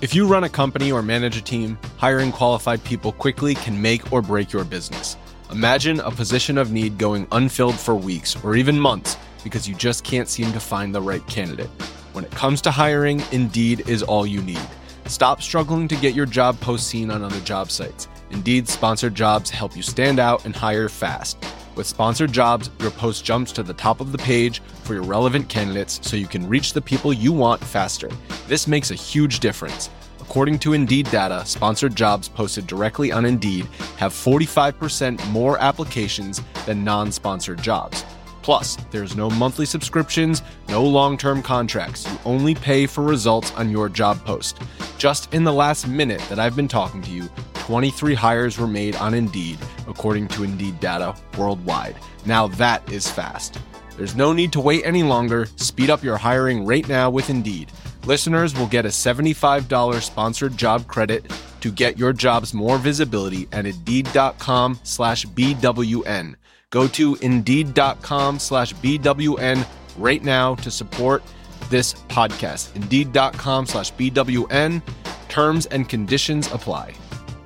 If you run a company or manage a team, hiring qualified people quickly can make or break your business. Imagine a position of need going unfilled for weeks or even months because you just can't seem to find the right candidate. When it comes to hiring, Indeed is all you need. Stop struggling to get your job post seen on other job sites. Indeed sponsored jobs help you stand out and hire fast. With sponsored jobs, your post jumps to the top of the page for your relevant candidates so you can reach the people you want faster. This makes a huge difference. According to Indeed data, sponsored jobs posted directly on Indeed have 45% more applications than non-sponsored jobs. Plus, there's no monthly subscriptions, no long-term contracts. You only pay for results on your job post. Just in the last minute that I've been talking to you, 23 hires were made on Indeed, according to Indeed data worldwide. Now that is fast. There's no need to wait any longer. Speed up your hiring right now with Indeed. Listeners will get a $75 sponsored job credit to get your jobs more visibility at Indeed.com/BWN. Go to Indeed.com/BWN right now to support this podcast. Indeed.com/BWN. Terms and conditions apply.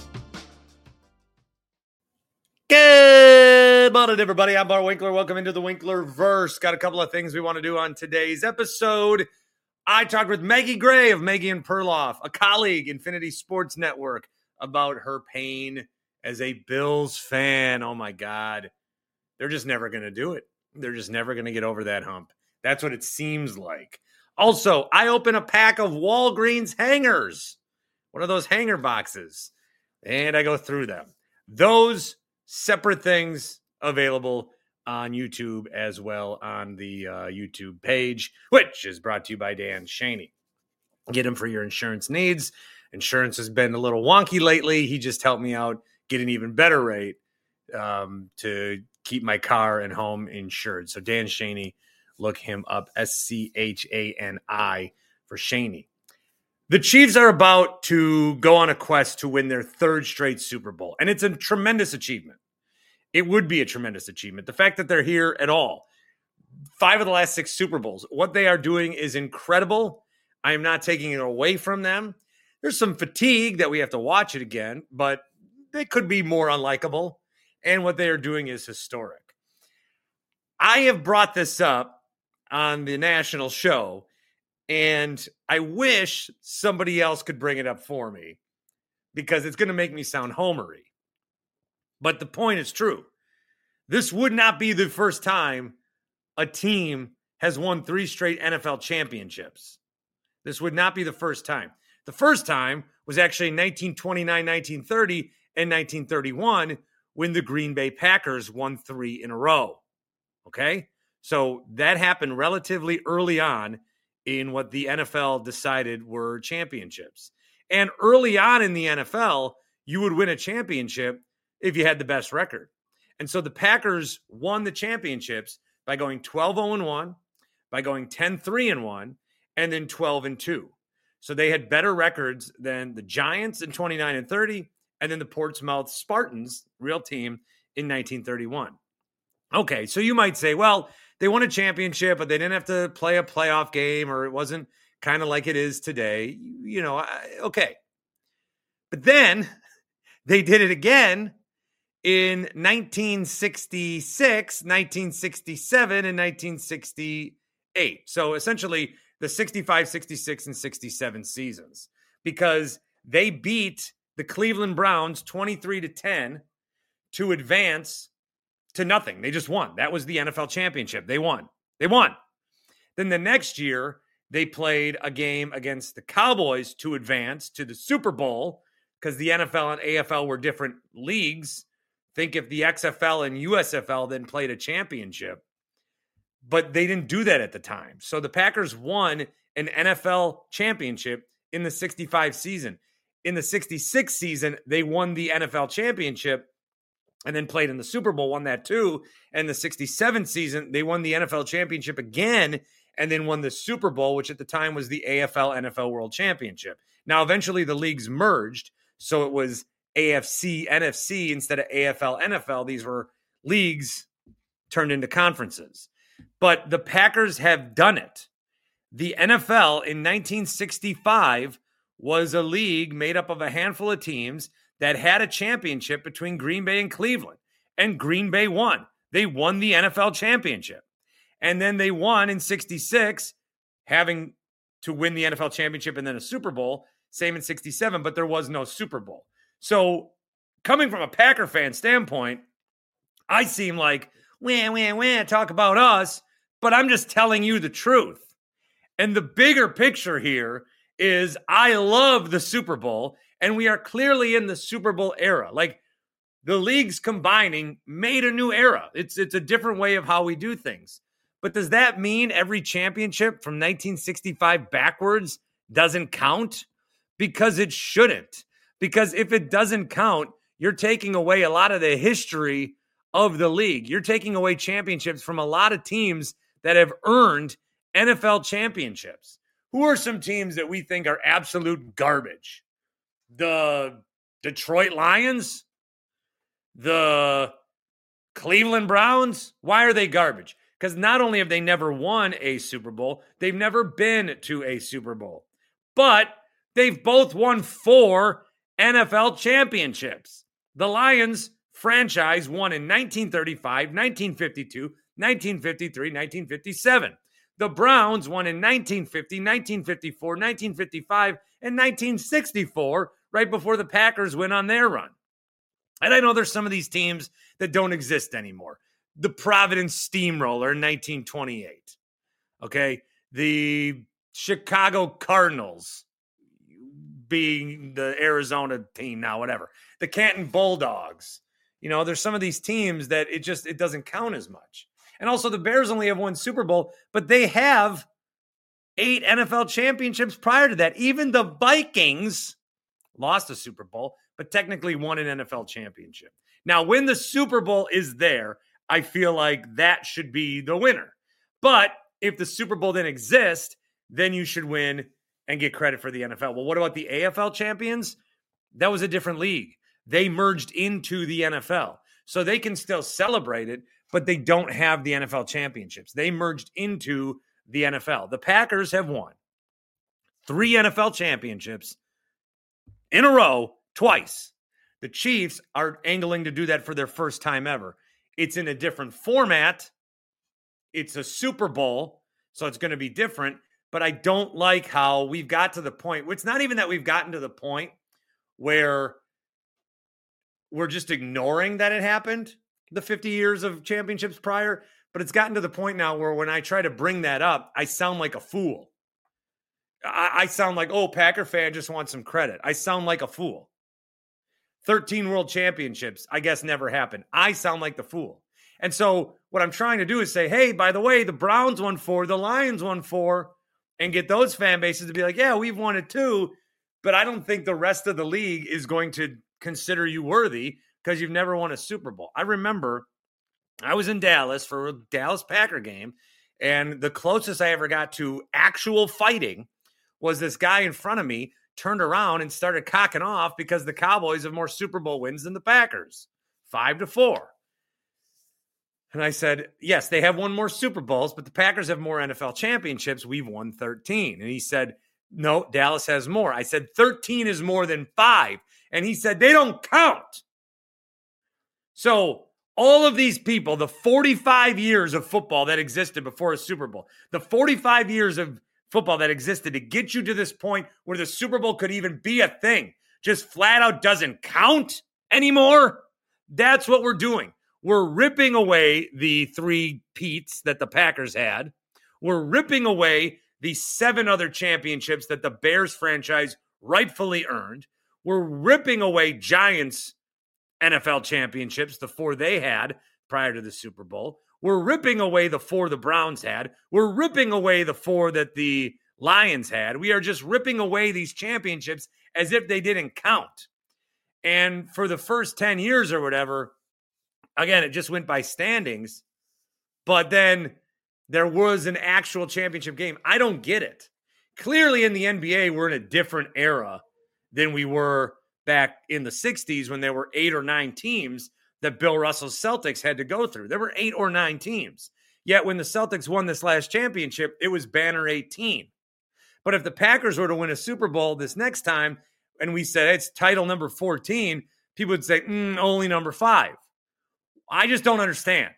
Good morning, everybody. I'm Bar Winkler. Welcome into the Winklerverse. Got a couple of things we want to do on today's episode. I talked with Maggie Gray of Maggie and Perloff, a colleague, Infinity Sports Network, about her pain as a Bills fan. Oh, my God. They're just never going to do it. They're just never going to get over that hump. That's what it seems like. Also, I open a pack of Walgreens hangers, one of those hanger boxes, and I go through them. Those separate things available on YouTube as well on the YouTube page, which is brought to you by Dan Shaney. Get him for your insurance needs. Insurance has been a little wonky lately. He just helped me out get an even better rate to keep my car and home insured. So Dan Shaney, look him up, SCHANI for Shaney. The Chiefs are about to go on a quest to win their third straight Super Bowl, and it's a tremendous achievement. It would be a tremendous achievement. The fact that they're here at all, 5 of the last 6 Super Bowls, what they are doing is incredible. I am not taking it away from them. There's some fatigue that we have to watch it again, but they could be more unlikable, and what they are doing is historic. I have brought this up on the national show, and I wish somebody else could bring it up for me because it's going to make me sound homery. But the point is true. This would not be the first time a team has won 3 straight NFL championships. This would not be the first time. The first time was actually in 1929, 1930, and 1931 when the Green Bay Packers won 3 in a row. Okay? So that happened relatively early on in what the NFL decided were championships. And early on in the NFL, you would win a championship if you had the best record. And so the Packers won the championships by going 12-0-1, by going 10-3-1, and then 12-2. So they had better records than the Giants in 29-30, and then the Portsmouth Spartans, real team, in 1931. Okay, so you might say, well, they won a championship, but they didn't have to play a playoff game, or it wasn't kind of like it is today. You know, okay. But then they did it again in 1966, 1967, and 1968. So essentially the 65, 66, and 67 seasons, because they beat the Cleveland Browns 23-10 to advance to nothing. They just won. That was the NFL championship. They won. Then the next year, they played a game against the Cowboys to advance to the Super Bowl because the NFL and AFL were different leagues. Think if the XFL and USFL then played a championship. But they didn't do that at the time. So the Packers won an NFL championship in the 65 season. In the 66 season, they won the NFL championship and then played in the Super Bowl, won that too. And the 67 season, they won the NFL championship again and then won the Super Bowl, which at the time was the AFL NFL World Championship. Now, eventually the leagues merged, so it was AFC, NFC instead of AFL, NFL. These were leagues turned into conferences. But the Packers have done it. The NFL in 1965 was a league made up of a handful of teams that had a championship between Green Bay and Cleveland. And Green Bay won. They won the NFL championship. And then they won in 66, having to win the NFL championship and then a Super Bowl. Same in 67, but there was no Super Bowl. So coming from a Packer fan standpoint, I seem like, talk about us, but I'm just telling you the truth. And the bigger picture here is I love the Super Bowl, and we are clearly in the Super Bowl era. Like, the leagues combining made a new era. It's a different way of how we do things. But does that mean every championship from 1965 backwards doesn't count? Because it shouldn't. Because if it doesn't count, you're taking away a lot of the history of the league. You're taking away championships from a lot of teams that have earned NFL championships. Who are some teams that we think are absolute garbage? The Detroit Lions? The Cleveland Browns? Why are they garbage? Because not only have they never won a Super Bowl, they've never been to a Super Bowl, but they've both won 4 NFL championships. The Lions franchise won in 1935, 1952, 1953, 1957. The Browns won in 1950, 1954, 1955, and 1964, right before the Packers went on their run. And I know there's some of these teams that don't exist anymore. The Providence Steamroller in 1928. Okay. The Chicago Cardinals being the Arizona team now, whatever. The Canton Bulldogs. You know, there's some of these teams that it doesn't count as much. And also the Bears only have one Super Bowl, but they have 8 NFL championships prior to that. Even the Vikings lost a Super Bowl, but technically won an NFL championship. Now, when the Super Bowl is there, I feel like that should be the winner. But if the Super Bowl didn't exist, then you should win and get credit for the NFL. Well, what about the AFL champions? That was a different league. They merged into the NFL. So they can still celebrate it, but they don't have the NFL championships. They merged into the NFL. The Packers have won 3 NFL championships in a row twice. The Chiefs are angling to do that for their first time ever. It's in a different format. It's a Super Bowl, so it's going to be different. But I don't like how we've got to the point. It's not even that we've gotten to the point where we're just ignoring that it happened, the 50 years of championships prior. But it's gotten to the point now where when I try to bring that up, I sound like a fool. I sound like, oh, Packer fan just wants some credit. I sound like a fool. 13 world championships, I guess, never happened. I sound like the fool. And so what I'm trying to do is say, hey, by the way, the Browns won 4, the Lions won 4, and get those fan bases to be like, yeah, we've won it too, but I don't think the rest of the league is going to consider you worthy because you've never won a Super Bowl. I remember I was in Dallas for a Dallas Packer game, and the closest I ever got to actual fighting was this guy in front of me turned around and started cocking off because the Cowboys have more Super Bowl wins than the Packers, 5-4. And I said, yes, they have won more Super Bowls, but the Packers have more NFL championships. We've won 13. And he said, no, Dallas has more. I said, 13 is more than 5. And he said, they don't count. So all of these people, the 45 years of football that existed before a Super Bowl, the 45 years of football that existed to get you to this point where the Super Bowl could even be a thing, just flat out doesn't count anymore. That's what we're doing. We're ripping away the 3 Petes that the Packers had. We're ripping away the 7 other championships that the Bears franchise rightfully earned. We're ripping away Giants NFL championships, the 4 they had prior to the Super Bowl. We're ripping away the 4 the Browns had. We're ripping away the 4 that the Lions had. We are just ripping away these championships as if they didn't count. And for the first 10 years or whatever, again, it just went by standings, but then there was an actual championship game. I don't get it. Clearly in the NBA, we're in a different era than we were back in the 60s when there were 8 or 9 teams that Bill Russell's Celtics had to go through. There were 8 or 9 teams. Yet when the Celtics won this last championship, it was banner 18. But if the Packers were to win a Super Bowl this next time, and we said it's title number 14, people would say, only number 5. I just don't understand.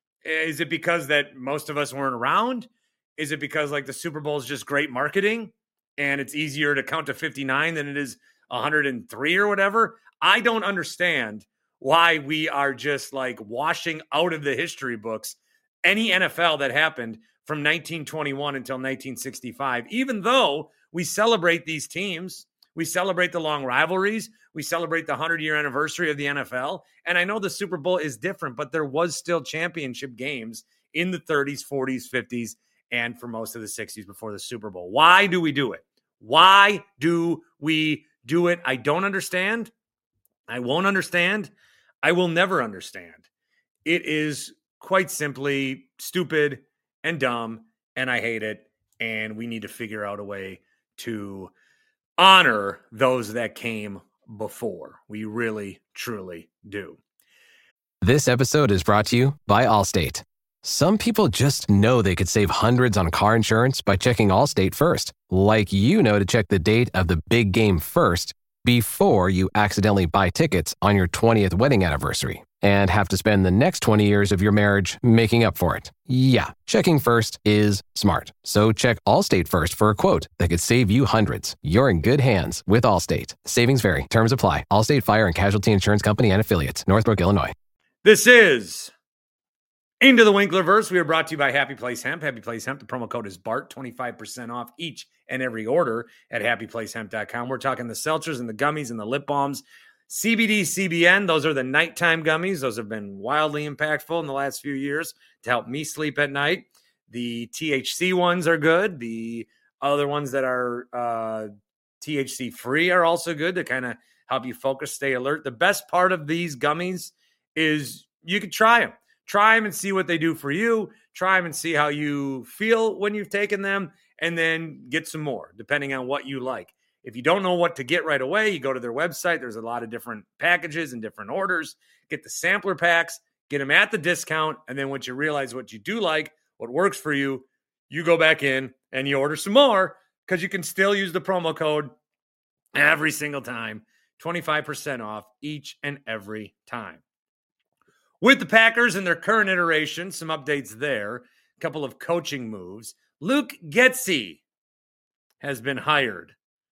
Is it because that most of us weren't around? Is it because like the Super Bowl is just great marketing and it's easier to count to 59 than it is 103 or whatever? I don't understand why we are just like washing out of the history books any NFL that happened from 1921 until 1965, even though we celebrate these teams. We celebrate the long rivalries. We celebrate the 100-year anniversary of the NFL. And I know the Super Bowl is different, but there was still championship games in the 30s, 40s, 50s, and for most of the 60s before the Super Bowl. Why do we do it? Why do we do it? I don't understand. I won't understand. I will never understand. It is quite simply stupid and dumb, and I hate it. And we need to figure out a way to honor those that came before. We really, truly do. This episode is brought to you by Allstate. Some people just know they could save hundreds on car insurance by checking Allstate first, like you know to check the date of the big game first before you accidentally buy tickets on your 20th wedding anniversary and have to spend the next 20 years of your marriage making up for it. Yeah, checking first is smart. So check Allstate first for a quote that could save you hundreds. You're in good hands with Allstate. Savings vary. Terms apply. Allstate Fire and Casualty Insurance Company and Affiliates. Northbrook, Illinois. This is Into the Winklerverse. We are brought to you by Happy Place Hemp. Happy Place Hemp. The promo code is BART. 25% off each and every order at happyplacehemp.com. We're talking the seltzers and the gummies and the lip balms. CBD, CBN, those are the nighttime gummies. Those have been wildly impactful in the last few years to help me sleep at night. The THC ones are good. The other ones that are THC free are also good to kind of help you focus, stay alert. The best part of these gummies is you could try them. Try them and see what they do for you. Try them and see how you feel when you've taken them, and then get some more, depending on what you like. If you don't know what to get right away, you go to their website. There's a lot of different packages and different orders. Get the sampler packs, get them at the discount, and then once you realize what you do like, what works for you, you go back in and you order some more because you can still use the promo code every single time. 25% off each and every time. With the Packers and their current iteration, some updates there, a couple of coaching moves. Luke Getsy has been hired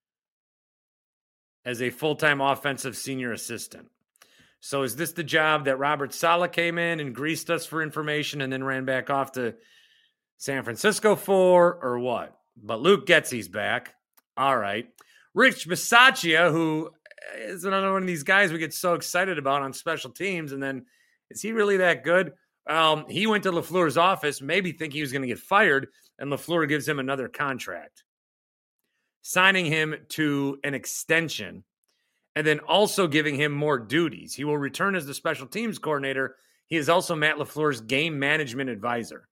as a full-time offensive senior assistant. So is this the job that Robert Saleh came in and greased us for information and then ran back off to San Francisco for, or what? But Luke Getsy's back. All right. Rich Bisaccia, who is another one of these guys we get so excited about on special teams, and then is he really that good? He went to LaFleur's office, maybe thinking he was going to get fired, and LaFleur gives him another contract, signing him to an extension, and then also giving him more duties. He will return as the special teams coordinator. He is also Matt LaFleur's game management advisor.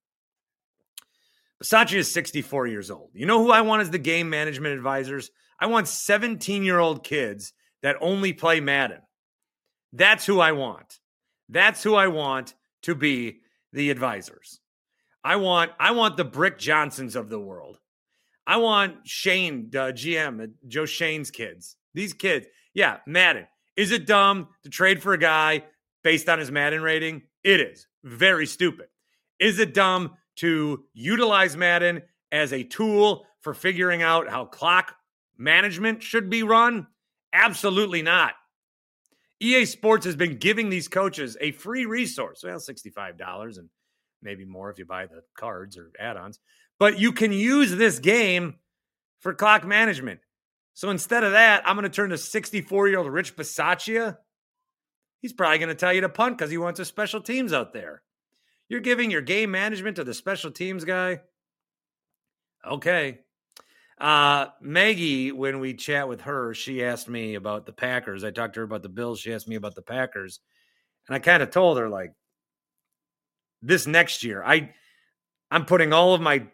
Bisaccia is 64 years old. You know who I want as the game management advisors? I want 17-year-old kids that only play Madden. That's who I want. That's who I want to be the advisors. I want the Brick Johnsons of the world. I want Shane, GM, Joe Shane's kids. These kids. Yeah, Madden. Is it dumb to trade for a guy based on his Madden rating? It is. Very stupid. Is it dumb to utilize Madden as a tool for figuring out how clock management should be run? Absolutely not. EA Sports has been giving these coaches a free resource. Well, $65 and maybe more if you buy the cards or add-ons. But you can use this game for clock management. So instead of that, I'm going to turn to 64-year-old Rich Bisaccia. He's probably going to tell you to punt because he wants a special teams out there. You're giving your game management to the special teams guy? Okay. Maggie, when we chat with her, she asked me about the Packers. I talked to her about the Bills. She asked me about the Packers. And I kind of told her, like, this next year, I'm putting all of my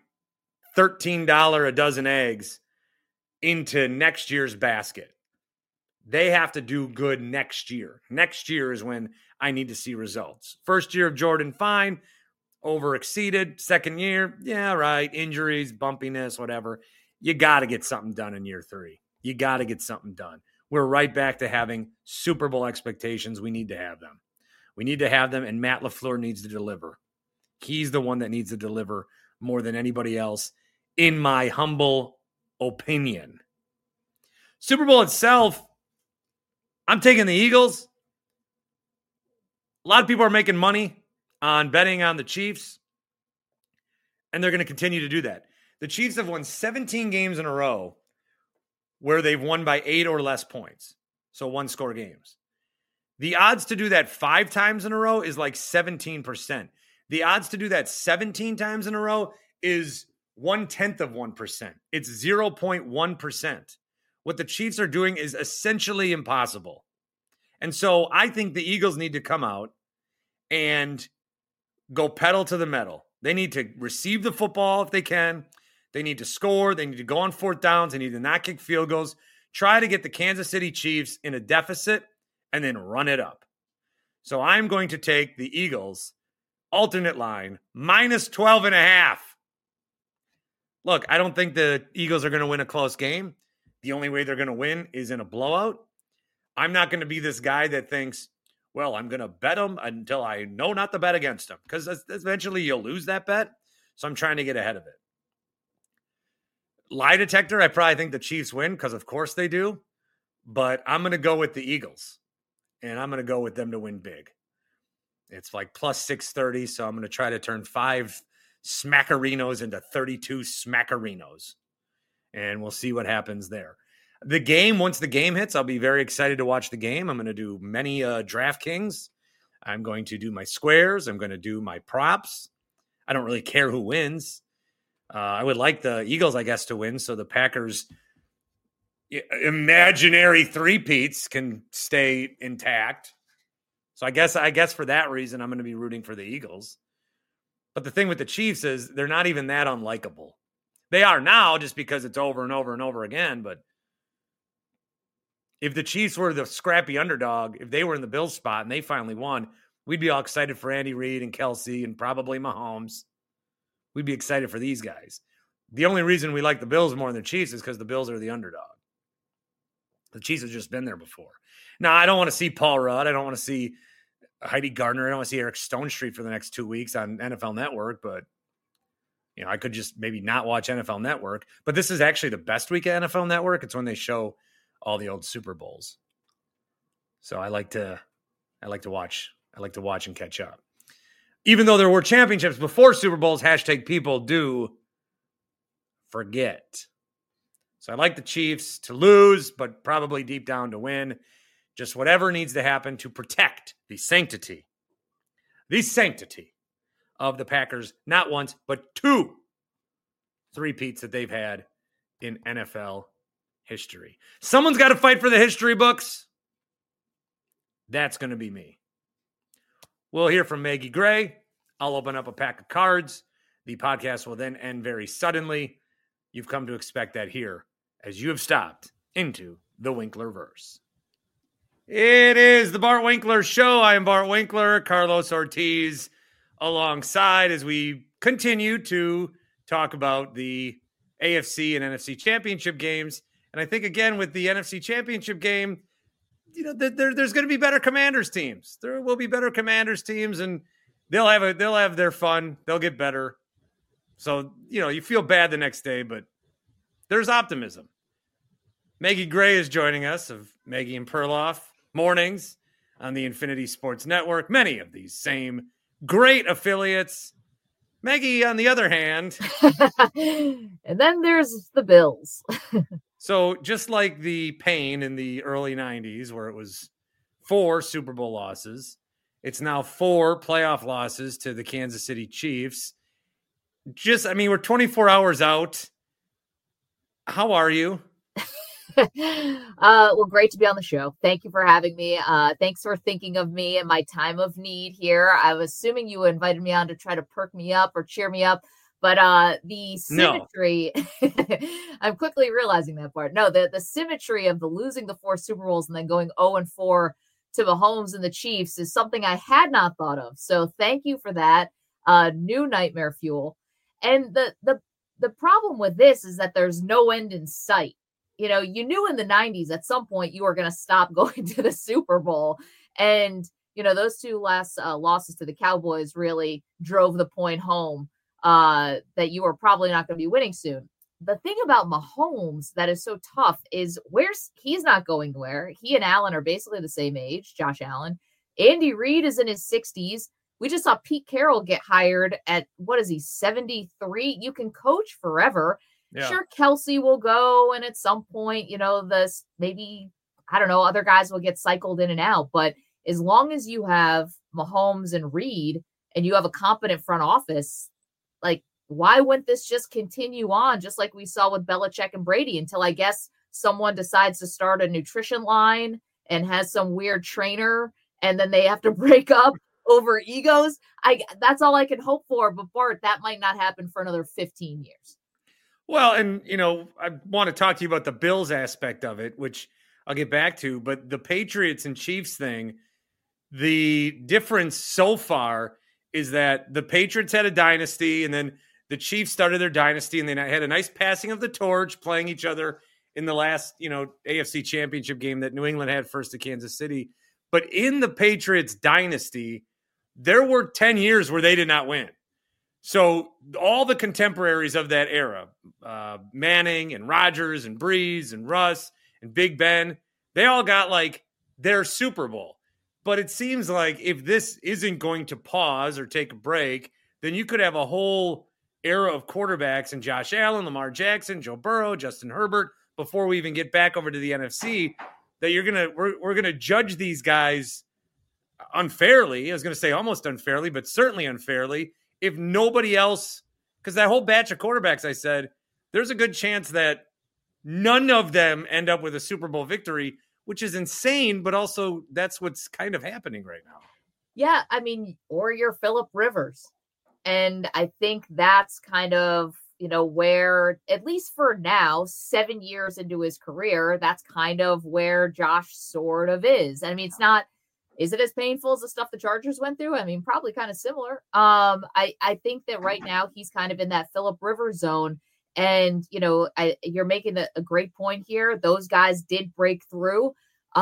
$13 a dozen eggs into next year's basket. They have to do good next year. Next year is when I need to see results. First year of Jordan, fine. Over exceeded. Second year, yeah, right. Injuries, bumpiness, whatever. you got to get something done in year 3. You got to get something done. We're right back to having Super Bowl expectations. We need to have them. We need to have them, and Matt LaFleur needs to deliver. He's the one that needs to deliver more than anybody else, in my humble opinion. Super Bowl itself, I'm taking the Eagles. A lot of people are making money on betting on the Chiefs, and they're going to continue to do that. The Chiefs have won 17 games in a row where they've won by 8 or less points. So one-score games. The odds to do that 5 times in a row is like 17%. The odds to do that 17 times in a row is 0.1%. It's 0.1%. What the Chiefs are doing is essentially impossible. And so I think the Eagles need to come out and go pedal to the metal. They need to receive the football if they can. They need to score. They need to go on 4th downs. They need to not kick field goals. Try to get the Kansas City Chiefs in a deficit and then run it up. So I'm going to take the Eagles alternate line minus 12.5. Look, I don't think the Eagles are going to win a close game. The only way they're going to win is in a blowout. I'm not going to be this guy that thinks, well, I'm going to bet them until I know not to bet against them, because eventually you'll lose that bet. So I'm trying to get ahead of it. Lie detector, I probably think the Chiefs win because of course they do. But I'm going to go with the Eagles, and I'm going to go with them to win big. It's like plus 630, so I'm going to try to turn 5 smackerinos into 32 smackerinos. And we'll see what happens there. The game, once the game hits, I'll be very excited to watch the game. I'm going to do many DraftKings. I'm going to do my squares. I'm going to do my props. I don't really care who wins. I would like the Eagles, I guess, to win, so the Packers' imaginary three-peats can stay intact. So I guess for that reason, I'm going to be rooting for the Eagles. But the thing with the Chiefs is they're not even that unlikable. They are now just because it's over and over and over again. But if the Chiefs were the scrappy underdog, if they were in the Bills spot and they finally won, we'd be all excited for Andy Reid and Kelsey and probably Mahomes. We'd be excited for these guys. The only reason we like the Bills more than the Chiefs is because the Bills are the underdog. The Chiefs have just been there before. Now, I don't want to see Paul Rudd. I don't want to see Heidi Gardner. I don't want to see Eric Stonestreet for the next 2 weeks on NFL Network, but I could just maybe not watch NFL Network. But this is actually the best week of NFL Network. It's when they show all the old Super Bowls. So I like to watch. I like to watch and catch up. Even though there were championships before Super Bowls, #people do forget. So I like the Chiefs to lose, but probably deep down to win. Just whatever needs to happen to protect the sanctity of the Packers, not once, but 2 three-peats that they've had in NFL history. Someone's got to fight for the history books. That's going to be me. We'll hear from Maggie Gray. I'll open up a pack of cards. The podcast will then end very suddenly. You've come to expect that here as you have stopped into the Winklerverse. It is the Bart Winkler Show. I am Bart Winkler, Carlos Ortiz, alongside as we continue to talk about the AFC and NFC championship games. And I think, again, with the NFC championship game, there's going to be better Commanders teams. There will be better Commanders teams, and they'll have their fun. They'll get better. So, you feel bad the next day, but there's optimism. Maggie Gray is joining us of Maggie and Perloff mornings on the Infinity Sports Network. Many of these same great affiliates. Maggie, on the other hand. And then there's the Bills. So just like the pain in the early 90s where it was 4 Super Bowl losses, it's now 4 playoff losses to the Kansas City Chiefs. We're 24 hours out. How are you? Well, great to be on the show. Thank you for having me. Thanks for thinking of me in my time of need here. I was assuming you invited me on to try to perk me up or cheer me up, but the symmetry, no. I'm quickly realizing that part. No, the symmetry of the losing the 4 Super Bowls and then going 0-4 to Mahomes and the Chiefs is something I had not thought of. So thank you for that. New nightmare fuel. And the problem with this is that there's no end in sight. You knew in the 90s at some point you were going to stop going to the Super Bowl. And, those two last losses to the Cowboys really drove the point home that you were probably not going to be winning soon. The thing about Mahomes that is so tough is he's not going where. He and Allen are basically the same age, Josh Allen. Andy Reid is in his 60s. We just saw Pete Carroll get hired at, 73? You can coach forever. Yeah. Sure, Kelsey will go, and at some point, other guys will get cycled in and out. But as long as you have Mahomes and Reid and you have a competent front office, why wouldn't this just continue on, just like we saw with Belichick and Brady, until I guess someone decides to start a nutrition line and has some weird trainer, and then they have to break up over egos? That's all I can hope for. But Bart, that might not happen for another 15 years. Well, and, I want to talk to you about the Bills aspect of it, which I'll get back to. But the Patriots and Chiefs thing, the difference so far is that the Patriots had a dynasty, and then the Chiefs started their dynasty, and they had a nice passing of the torch, playing each other in the last, AFC Championship game that New England had first to Kansas City. But in the Patriots dynasty, there were 10 years where they did not win. So all the contemporaries of that era, Manning and Rodgers and Breeze and Russ and Big Ben, they all got their Super Bowl. But it seems like if this isn't going to pause or take a break, then you could have a whole era of quarterbacks and Josh Allen, Lamar Jackson, Joe Burrow, Justin Herbert, before we even get back over to the NFC, that we're gonna judge these guys unfairly. I was gonna say almost unfairly, but certainly unfairly, if nobody else, because that whole batch of quarterbacks, I said, there's a good chance that none of them end up with a Super Bowl victory, which is insane, but also that's what's kind of happening right now. Yeah, or you're Phillip Rivers. And I think that's kind of, where, at least for now, 7 years into his career, that's kind of where Josh sort of is. It's not, is it as painful as the stuff the Chargers went through? Probably kind of similar. I think that right now he's kind of in that Phillip Rivers zone. And, you're making a great point here. Those guys did break through.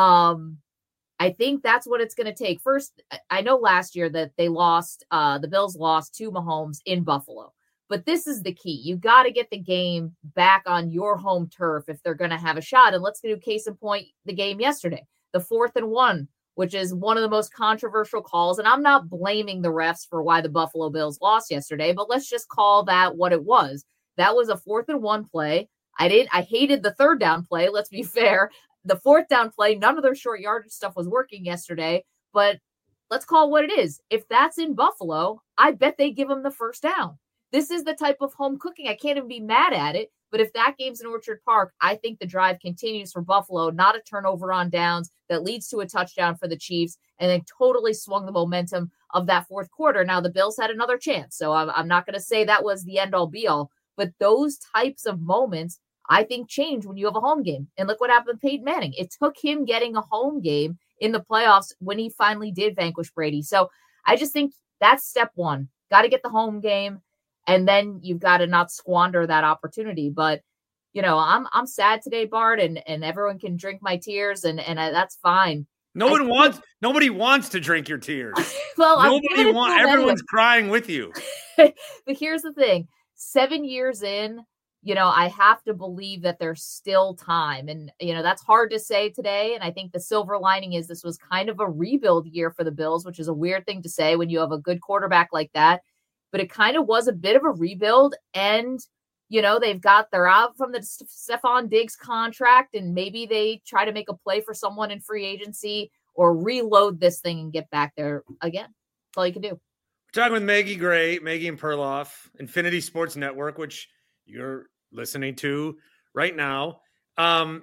I think that's what it's going to take. First, I know last year that they lost, the Bills lost to Mahomes in Buffalo. But this is the key. You got to get the game back on your home turf if they're going to have a shot. And let's do case in point the game yesterday, the 4th and 1, which is one of the most controversial calls. And I'm not blaming the refs for why the Buffalo Bills lost yesterday, but let's just call that what it was. That was a 4th and 1 play. I hated the 3rd down play. Let's be fair. The 4th down play, none of their short yardage stuff was working yesterday, but let's call it what it is. If that's in Buffalo, I bet they give them the 1st down. This is the type of home cooking. I can't even be mad at it. But if that game's in Orchard Park, I think the drive continues for Buffalo, not a turnover on downs that leads to a touchdown for the Chiefs, and then totally swung the momentum of that 4th quarter. Now, the Bills had another chance, so I'm not going to say that was the end-all be-all. But those types of moments, I think, change when you have a home game. And look what happened with Peyton Manning. It took him getting a home game in the playoffs when he finally did vanquish Brady. So I just think that's step one. Got to get the home game, and then you've got to not squander that opportunity. But, I'm sad today, Bart, and everyone can drink my tears, and that's fine. Nobody wants to drink your tears. Well, everyone's crying with you. But here's the thing. 7 years in, I have to believe that there's still time. And, that's hard to say today. And I think the silver lining is this was kind of a rebuild year for the Bills, which is a weird thing to say when you have a good quarterback like that. But it kind of was a bit of a rebuild. And, they're out from the Stephon Diggs contract, and maybe they try to make a play for someone in free agency or reload this thing and get back there again. That's all you can do. We're talking with Maggie Gray, Maggie and Perloff, Infinity Sports Network, which you're listening to right now. One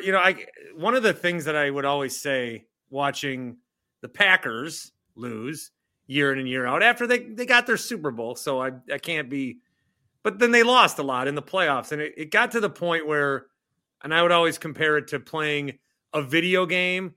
of the things that I would always say watching the Packers lose year in and year out after they got their Super Bowl, so I can't be, but then they lost a lot in the playoffs, and it got to the point where, and I would always compare it to playing a video game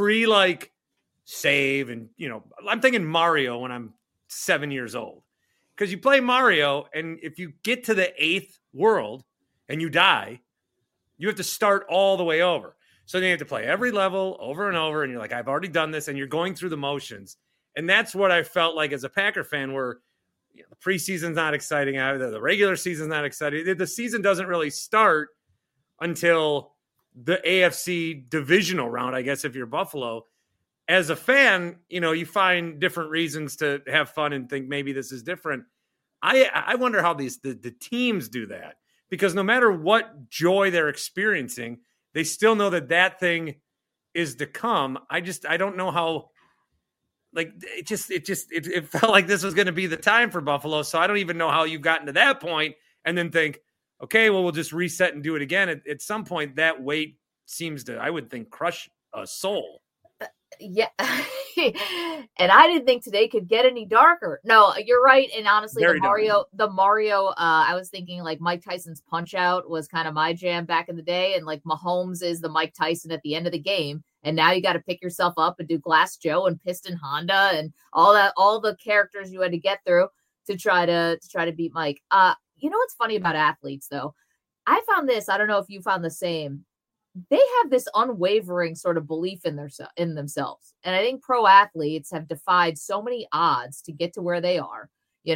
save, and I'm thinking Mario when I'm 7 years old. because you play Mario, and if you get to the 8th world and you die, you have to start all the way over. So then you have to play every level over and over, and you're like, I've already done this, and you're going through the motions. And that's what I felt like as a Packer fan, where the preseason's not exciting, either the regular season's not exciting. The season doesn't really start until the AFC divisional round, I guess, if you're Buffalo. As a fan, you find different reasons to have fun and think maybe this is different. I wonder how the teams do that, because no matter what joy they're experiencing, they still know that thing is to come. I don't know how, like, it felt like this was going to be the time for Buffalo. So I don't even know how you've gotten to that point and then think, okay, well, we'll just reset and do it again. At some point, that weight seems to, I would think, crush a soul. Yeah. And I didn't think today could get any darker. No, you're right. And honestly, the Mario, I was thinking like Mike Tyson's Punch Out was kind of my jam back in the day. And like Mahomes is the Mike Tyson at the end of the game. And now you got to pick yourself up and do Glass Joe and Piston Honda and all the characters you had to get through to try to beat Mike. What's funny about athletes though? I found this, I don't know if you found the same. They have this unwavering sort of belief in themselves. And I think pro athletes have defied so many odds to get to where they are.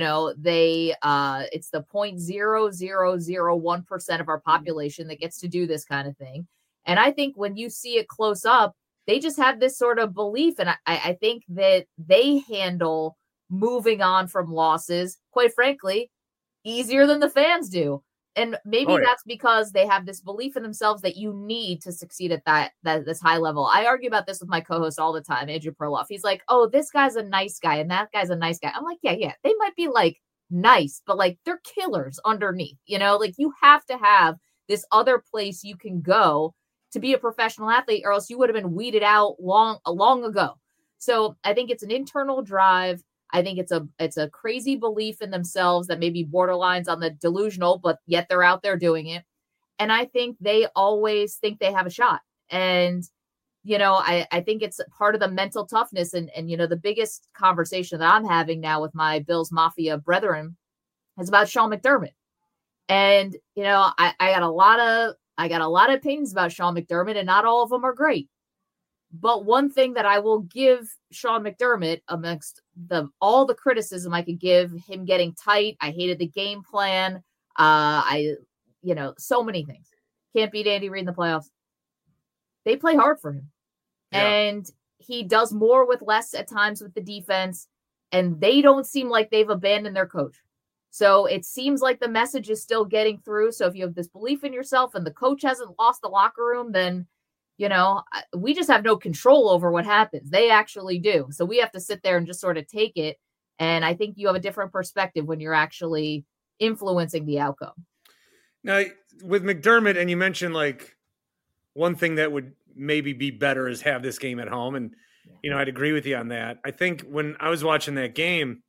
It's the 0.0001% of our population that gets to do this kind of thing. And I think when you see it close up, they just have this sort of belief. And I think that they handle moving on from losses, quite frankly, easier than the fans do. And maybe that's because they have this belief in themselves that you need to succeed at this high level. I argue about this with my co-host all the time, Andrew Perloff. He's like, oh, this guy's a nice guy and that guy's a nice guy. I'm like, yeah. They might be like nice, but like they're killers underneath, like you have to have this other place you can go to be a professional athlete, or else you would have been weeded out long ago. So I think it's an internal drive. I think it's a crazy belief in themselves that maybe borderlines on the delusional, but yet they're out there doing it. And I think they always think they have a shot. And, I think it's part of the mental toughness. And the biggest conversation that I'm having now with my Bills Mafia brethren is about Sean McDermott. And, I got a lot of opinions about Sean McDermott, and not all of them are great. But one thing that I will give Sean McDermott, amongst all the criticism I could give him getting tight, I hated the game plan. So many things. Can't beat Andy Reid in the playoffs. They play hard for him. Yeah. And he does more with less at times with the defense. And they don't seem like they've abandoned their coach. So it seems like the message is still getting through. So if you have this belief in yourself and the coach hasn't lost the locker room, then we just have no control over what happens. They actually do. So we have to sit there and just sort of take it. And I think you have a different perspective when you're actually influencing the outcome. Now, with McDermott, and you mentioned like one thing that would maybe be better is have this game at home. And, I'd agree with you on that. I think when I was watching that game,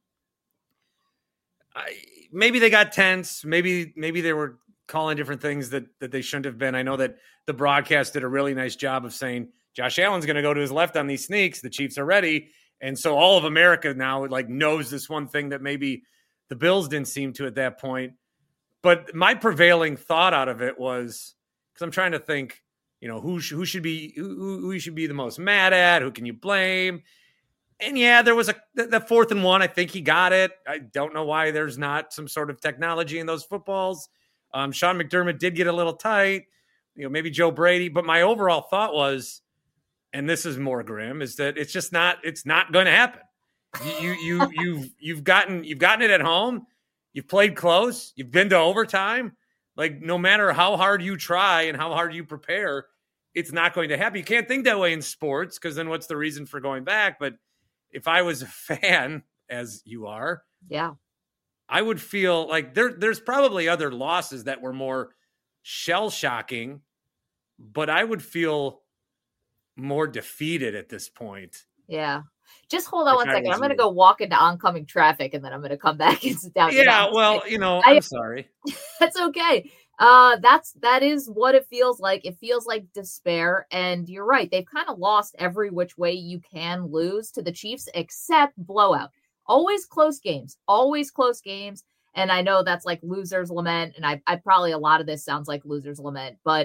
maybe they got tense. Maybe they were calling different things that they shouldn't have been. I know that the broadcast did a really nice job of saying Josh Allen's going to go to his left on these sneaks. The Chiefs are ready. And so all of America now like knows this one thing that maybe the Bills didn't seem to at that point. But my prevailing thought out of it was, because I'm trying to think, who should be who you should be the most mad at? Who can you blame? And there was the 4th and 1. I think he got it. I don't know why there's not some sort of technology in those footballs. Sean McDermott did get a little tight, maybe Joe Brady, but my overall thought was, and this is more grim, is that it's not going to happen. You've gotten it at home. You've played close. You've been to overtime. Like no matter how hard you try and how hard you prepare, it's not going to happen. You can't think that way in sports, because then what's the reason for going back? But if I was a fan, as you are, I would feel like there's probably other losses that were more shell-shocking, but I would feel more defeated at this point. Yeah. Just hold on one second. I'm going to go walk into oncoming traffic, and then I'm going to come back and sit down. Yeah, well, I'm sorry. That's okay. That is what it feels like. It feels like despair. And you're right. They've kind of lost every which way you can lose to the Chiefs, except blowout. Always close games. And I know that's like loser's lament. And I probably, a lot of this sounds like loser's lament, but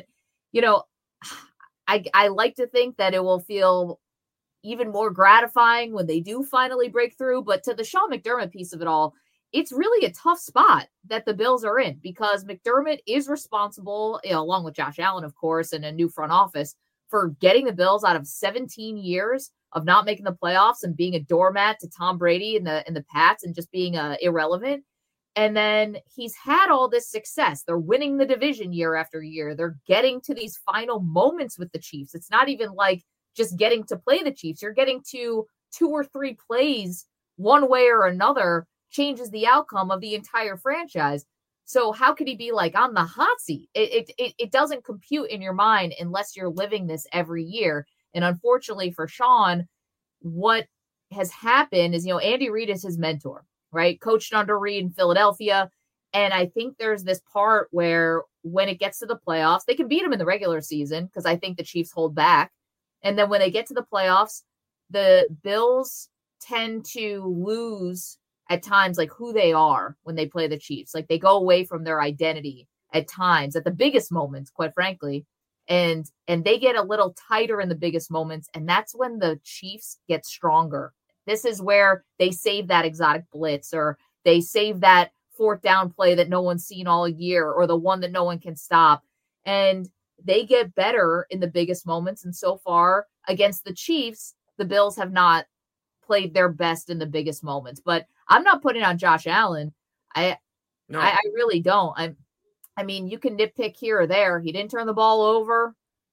I like to think that it will feel even more gratifying when they do finally break through. But to the Sean McDermott piece of it all, it's really a tough spot that the Bills are in, because McDermott is responsible, along with Josh Allen, of course, and a new front office, for getting the Bills out of 17 years of not making the playoffs and being a doormat to Tom Brady and the Pats and just being irrelevant. And then he's had all this success. They're winning the division year after year. They're getting to these final moments with the Chiefs. It's not even like just getting to play the Chiefs. You're getting to 2 or 3 plays one way or another changes the outcome of the entire franchise. So how could he be like on the hot seat? It doesn't compute in your mind unless you're living this every year. And unfortunately for Sean, what has happened is, Andy Reid is his mentor, right? Coached under Reid in Philadelphia. And I think there's this part where when it gets to the playoffs, they can beat him in the regular season because I think the Chiefs hold back. And then when they get to the playoffs, the Bills tend to lose at times, like who they are when they play the Chiefs. Like they go away from their identity at times, at the biggest moments, quite frankly. And they get a little tighter in the biggest moments. And that's when the Chiefs get stronger. This is where they save that exotic blitz, or they save that 4th down play that no one's seen all year, or the one that no one can stop. And they get better in the biggest moments. And so far against the Chiefs, the Bills have not played their best in the biggest moments. But I'm not putting on Josh Allen. I really don't. I mean, you can nitpick here or there. He didn't turn the ball over.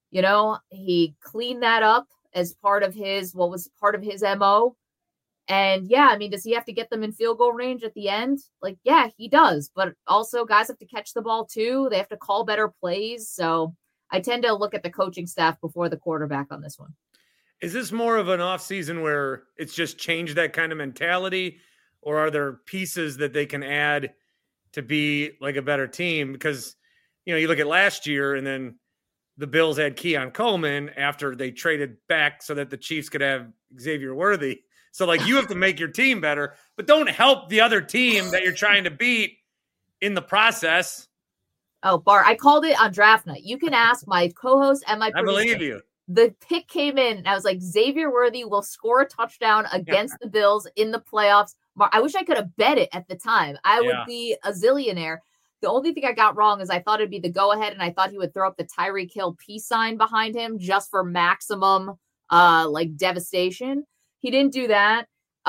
He cleaned that up as part of his MO. And yeah, I mean, does he have to get them in field goal range at the end? Like, yeah, he does. But also guys have to catch the ball too. They have to call better plays. So I tend to look at the coaching staff before the quarterback on this one. Is this more of an offseason where it's just changed that kind of mentality, or are there pieces that they can add to be like a better team? Because, you look at last year and then the Bills had Keon Coleman after they traded back so that the Chiefs could have Xavier Worthy. So like you have to make your team better, but don't help the other team that you're trying to beat in the process. Oh, Bart, I called it on draft night. You can ask my co-host and my producer. I believe you. The pick came in, and I was like, Xavier Worthy will score a touchdown against the Bills in the playoffs. I wish I could have bet it at the time. I would be a zillionaire. The only thing I got wrong is I thought it'd be the go-ahead, and I thought he would throw up the Tyreek Hill peace sign behind him just for maximum devastation. He didn't do that.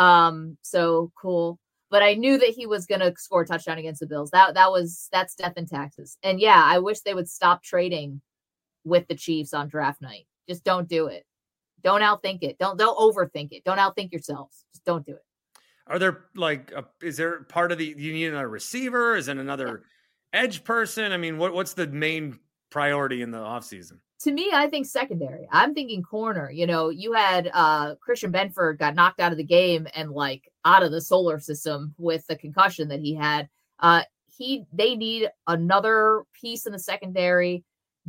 So cool. But I knew that he was going to score a touchdown against the Bills. That's death and taxes. And yeah, I wish they would stop trading with the Chiefs on draft night. Just don't do it. Don't outthink it. Don't overthink it. Don't outthink yourselves. Just don't do it. Are there is there part of you need another receiver? Is it another edge person? I mean, what's the main priority in the offseason? To me, I think secondary. I'm thinking corner. You had Christian Benford got knocked out of the game and out of the solar system with the concussion that he had. They need another piece in the secondary.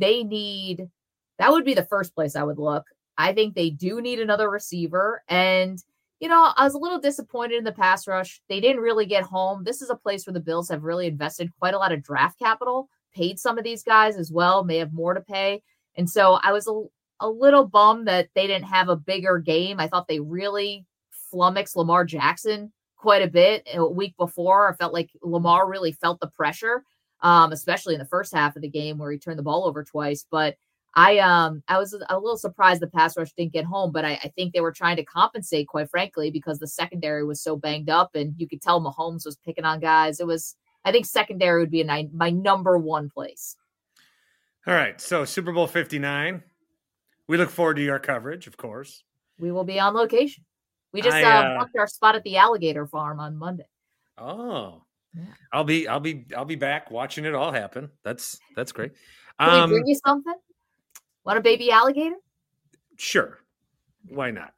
That would be the first place I would look. I think they do need another receiver. And, I was a little disappointed in the pass rush. They didn't really get home. This is a place where the Bills have really invested quite a lot of draft capital, paid some of these guys as well, may have more to pay. And so I was a little bummed that they didn't have a bigger game. I thought they really flummoxed Lamar Jackson quite a bit a week before. I felt like Lamar really felt the pressure, especially in the first half of the game where he turned the ball over twice. But I was a little surprised the pass rush didn't get home, but I think they were trying to compensate, quite frankly, because the secondary was so banged up, and you could tell Mahomes was picking on guys. I think secondary would be my number one place. All right. So Super Bowl 59, we look forward to your coverage, of course. We will be on location. We just booked our spot at the alligator farm on Monday. Oh, yeah. I'll be back watching it all happen. That's great. Can we bring you something? Want a baby alligator? Sure. Why not?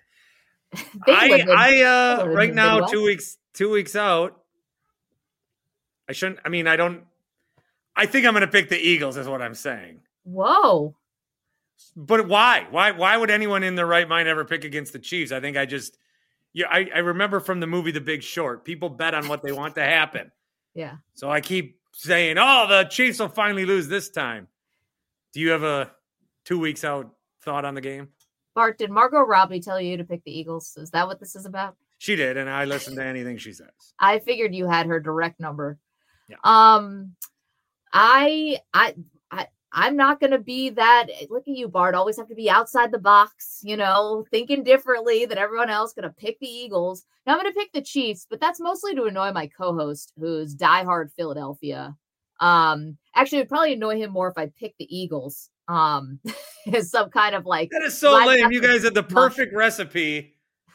Right now, 2 weeks out. I think I'm going to pick the Eagles is what I'm saying. Whoa. But why? Why would anyone in their right mind ever pick against the Chiefs? I think I remember from the movie The Big Short, people bet on what they want to happen. Yeah. So I keep saying, oh, the Chiefs will finally lose this time. Do you have a 2 weeks out thought on the game? Bart, did Margot Robbie tell you to pick the Eagles? Is that what this is about? She did, and I listen to anything she says. I figured you had her direct number. Yeah. I'm not going to be that. Look at you, Bart. Always have to be outside the box, thinking differently than everyone else. Going to pick the Eagles. Now I'm going to pick the Chiefs, but that's mostly to annoy my co-host, who's diehard Philadelphia. Actually, it would probably annoy him more if I picked the Eagles. As some kind of like that is so lame. You guys had the perfect recipe,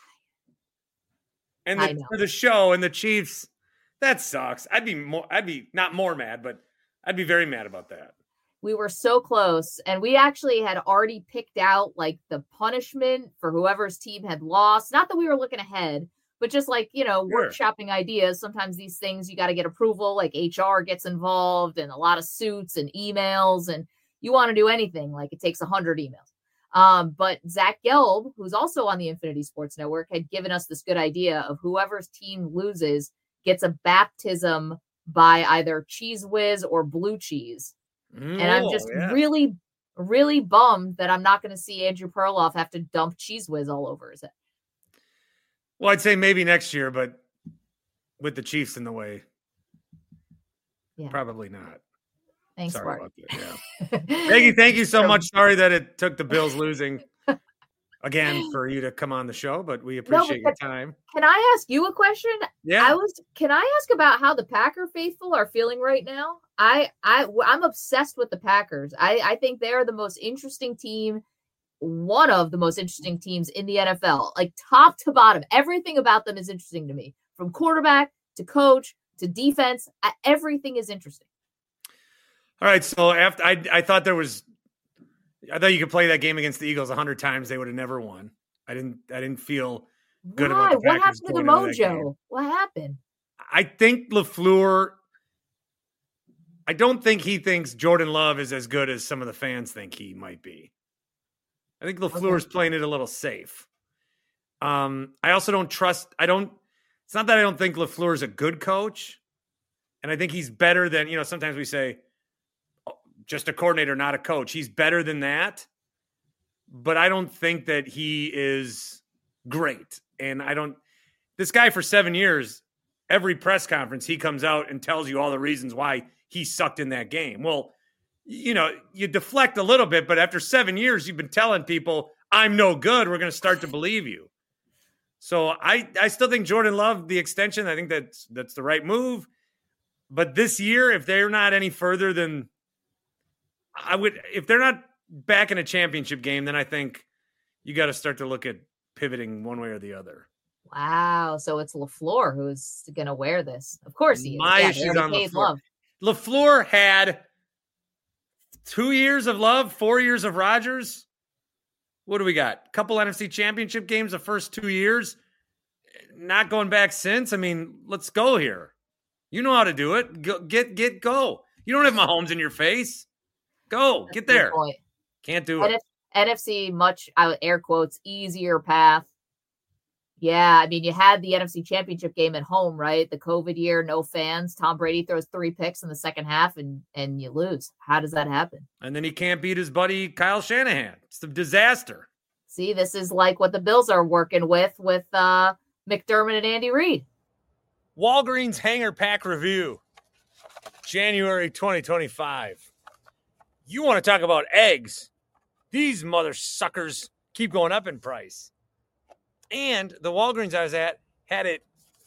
and for the show and the Chiefs. That sucks. I'd be not more mad, but I'd be very mad about that. We were so close, and we actually had already picked out like the punishment for whoever's team had lost. Not that we were looking ahead, but just like, workshopping ideas. Sometimes these things, you got to get approval, like HR gets involved and a lot of suits and emails, and you want to do anything, like it takes 100 emails. But Zach Gelb, who's also on the Infinity Sports Network, had given us this good idea of whoever's team loses gets a baptism by either Cheese Whiz or Blue Cheese. And I'm just really, really bummed that I'm not going to see Andrew Perloff have to dump Cheese Whiz all over his head. Well, I'd say maybe next year, but with the Chiefs in the way, probably not. Thanks, Sorry Bart. about that. Yeah. Maggie, thank you so much. Sorry that it took the Bills losing again for you to come on the show, but we appreciate your time. Can I ask you a question? Yeah. Can I ask about how the Packer faithful are feeling right now? I'm obsessed with the Packers. I think they are the most interesting team, one of the most interesting teams in the NFL, like top to bottom. Everything about them is interesting to me, from quarterback to coach to defense. Everything is interesting. All right. So after I thought you could play that game against the Eagles 100 times. They would have never won. I didn't feel good about the Packers. What happened to the mojo? What happened? I think LaFleur, I don't think he thinks Jordan Love is as good as some of the fans think he might be. I think LaFleur's playing it a little safe. I also don't trust. It's not that I don't think LaFleur's a good coach. And I think he's better than, sometimes we say, just a coordinator, not a coach. He's better than that. But I don't think that he is great. And this guy for 7 years, every press conference, he comes out and tells you all the reasons why he sucked in that game. Well, you deflect a little bit, but after 7 years, you've been telling people, I'm no good. We're going to start to believe you. So I still think Jordan Love, the extension, I think that's the right move. But this year, if they're not any further than if they're not back in a championship game, then I think you got to start to look at pivoting one way or the other. Wow. So it's LaFleur who's going to wear this. Of course he is. My issues on LaFleur. LaFleur had 2 years of Love, 4 years of Rodgers. What do we got? A couple NFC championship games the first 2 years. Not going back since. I mean, let's go here. You know how to do it. Go. You don't have Mahomes in your face. Go. Get there. Can't do it. NFC, much, air quotes, easier path. Yeah, I mean, you had the NFC Championship game at home, right? The COVID year, no fans. Tom Brady throws 3 picks in the second half, and you lose. How does that happen? And then he can't beat his buddy Kyle Shanahan. It's a disaster. See, this is like what the Bills are working with McDermott and Andy Reid. Walgreens Hanger Pack Review, January 2025. You want to talk about eggs? These mother suckers keep going up in price. And the Walgreens I was at had it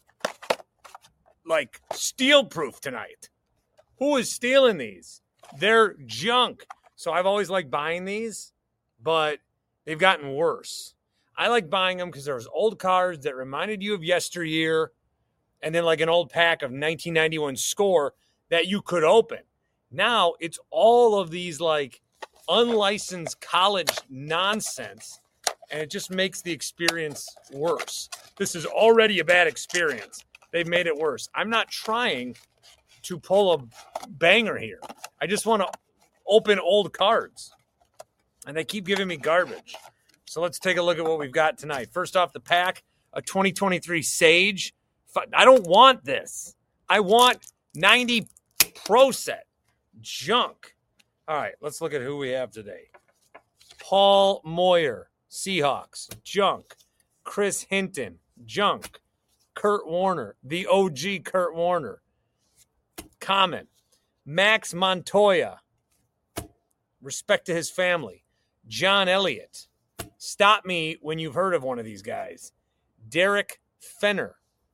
like steel proof tonight. Who is stealing these? They're junk. So I've always liked buying these, but they've gotten worse. I like buying them because there's old cards that reminded you of yesteryear, and then like an old pack of 1991 Score that you could open. Now it's all of these like unlicensed college nonsense, and it just makes the experience worse. This is already a bad experience. They've made it worse. I'm not trying to pull a banger here. I just want to open old cards, and they keep giving me garbage. So let's take a look at what we've got tonight. First off, the pack a 2023 Sage. I don't want this. I want 90 Pro Set. Junk. All right, let's look at who we have today. Paul Moyer, Seahawks. Junk. Chris Hinton. Junk. Kurt Warner, the OG Kurt Warner. Comment. Max Montoya. Respect to his family. John Elliott. Stop me when you've heard of one of these guys. Derek Fenner.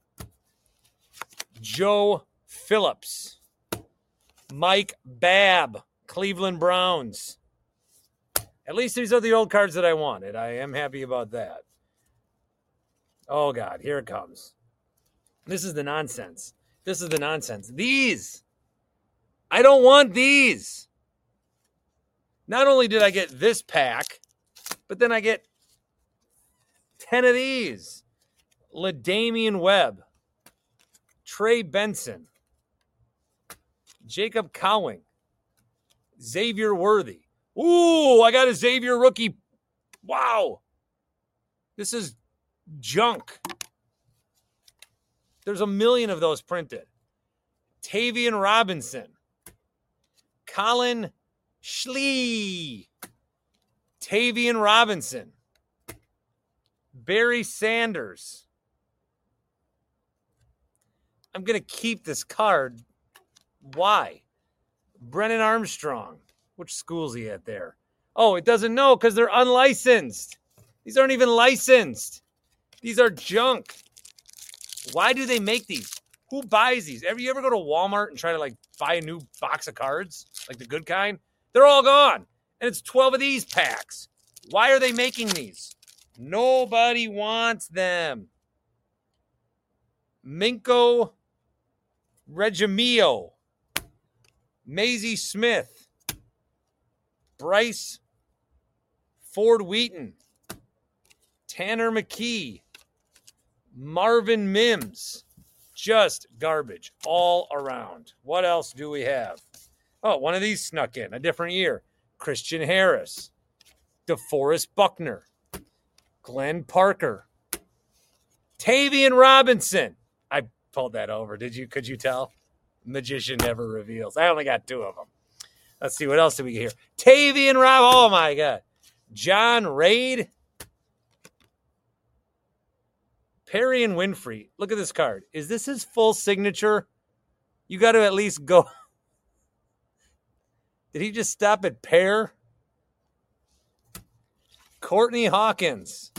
Joe Phillips. Mike Babb. Cleveland Browns. At least these are the old cards that I wanted. I am happy about that. Oh, God. Here it comes. This is the nonsense. These. I don't want these. Not only did I get this pack, but then I get 10 of these. LaDamian Webb. Trey Benson. Jacob Cowing. Xavier Worthy. Ooh, I got a Xavier rookie. Wow. This is junk. There's a million of those printed. Tavian Robinson. Colin Schlee. Tavian Robinson. Barry Sanders. I'm going to keep this card. Why? Brennan Armstrong. Which school's he at there? Oh, it doesn't know because they're unlicensed. These aren't even licensed. These are junk. Why do they make these? Who buys these? You ever go to Walmart and try to buy a new box of cards? Like the good kind? They're all gone. And it's 12 of these packs. Why are they making these? Nobody wants them. Minko Regimio. Maisie Smith. Bryce Ford Wheaton. Tanner McKee. Marvin Mims. Just garbage all around. What else do we have? Oh, one of these snuck in. A different year. Christian Harris. DeForest Buckner. Glenn Parker. Tavian Robinson. I pulled that over. Could you tell? Magician never reveals. I only got 2 of them. Let's see. What else do we get here? Tavian Rob. Oh, my God. John Raid. Perry and Winfrey. Look at this card. Is this his full signature? You got to at least go. Did he just stop at Pear? Courtney Hawkins.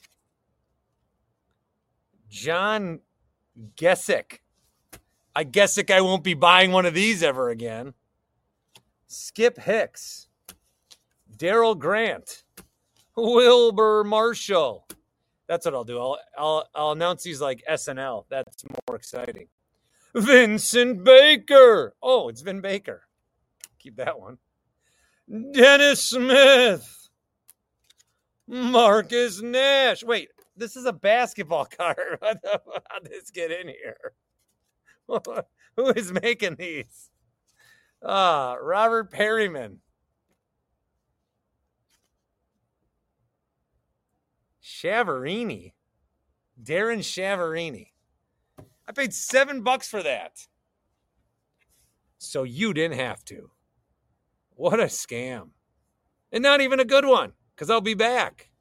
John Gesick. I guess I won't be buying one of these ever again. Skip Hicks. Daryl Grant. Wilbur Marshall. That's what I'll do. I'll announce these like SNL. That's more exciting. Vincent Baker. Oh, it's Vin Baker. Keep that one. Dennis Smith. Marcus Nash. Wait, this is a basketball card. How did this get in here? Who is making these? Robert Perryman. Shavarini. Darren Shavarini. I paid $7 for that. So you didn't have to. What a scam. And not even a good one, because I'll be back.